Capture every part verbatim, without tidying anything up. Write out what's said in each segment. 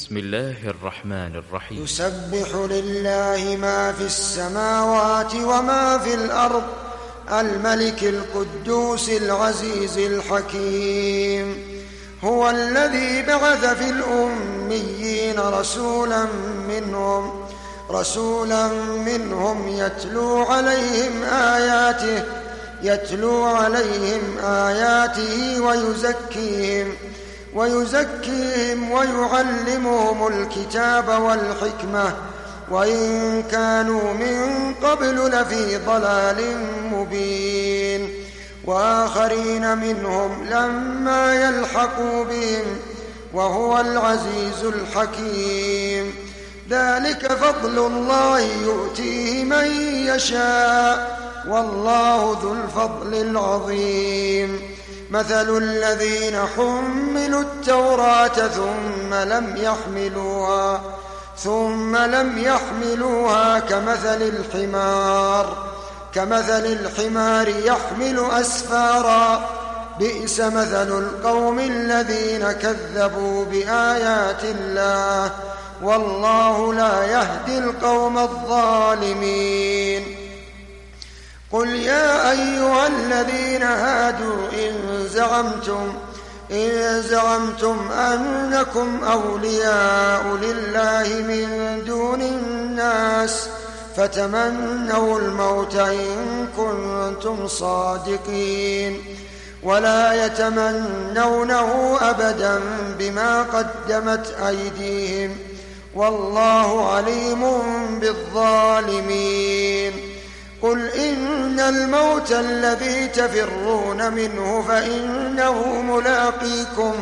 بسم الله الرحمن الرحيم. يسبح لله ما في السماوات وما في الأرض الملك القدوس العزيز الحكيم. هو الذي بعث في الأميين رسولا منهم رسولا منهم يتلو عليهم آياته يتلو عليهم آياته ويزكيهم ويزكيهم ويعلمهم الكتاب والحكمة وإن كانوا من قبل لفي ضلال مبين. وآخرين منهم لما يلحقوا بهم وهو العزيز الحكيم. ذلك فضل الله يؤتيه من يشاء والله ذو الفضل العظيم. مثل الذين حملوا التوراة ثم لم يحملوها ثم لم يحملوها كمثل الحمار كمثل الحمار يحمل أسفارا بئس مثل القوم الذين كذبوا بآيات الله والله لا يهدي القوم الظالمين. قل يا أيها الذين هادوا إن زعمتم إن زعمتم أنكم أولياء لله من دون الناس فتمنوا الموت إن كنتم صادقين ولا يتمنونه أبدا بما قدمت أيديهم والله عليم بالظالمين. قل إن الموت الذي تفرون منه فإنه ملاقيكم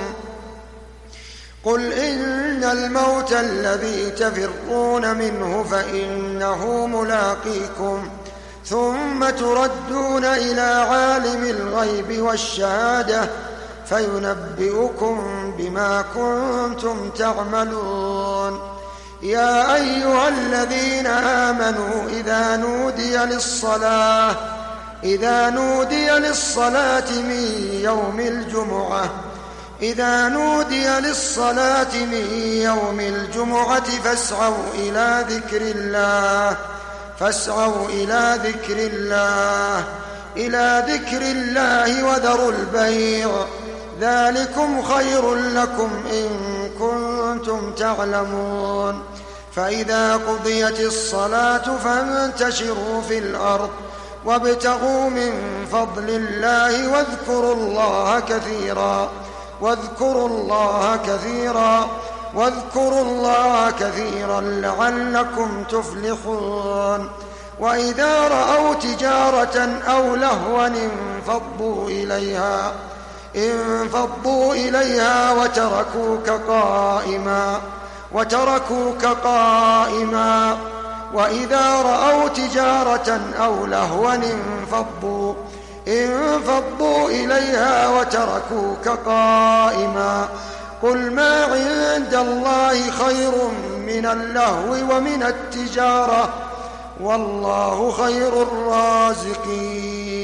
قل إن الموت الذي تفرون منه فإنه ملاقيكم ثم تردون إلى عالم الغيب والشهادة فينبئكم بما كنتم تعملون. يا أيها الذين آمنوا إذا نودي للصلاة إذا نودي للصلاة من يوم الجمعة إذا نودي للصلاة من يوم الجمعة فاسعوا إلى ذكر الله فاسعوا إلى ذكر الله إلى ذكر الله وذروا البيع ذلكم خير لكم إن كنتم تعلمون. فإذا قضيت الصلاة فانتشروا في الأرض وابتغوا من فضل الله واذكروا الله كثيرا واذكروا الله كثيرا واذكروا الله كثيرا لعلكم تفلحون. وإذا رأوا تجارة أو لهوا انفضوا إليها انفضوا إليها وتركوك قائما وتركوك قائما وإذا رأوا تجارة أو لهوا انفضوا انفضوا إليها وتركوك قائما. قل ما عند الله خير من اللهو ومن التجارة والله خير الرازقين.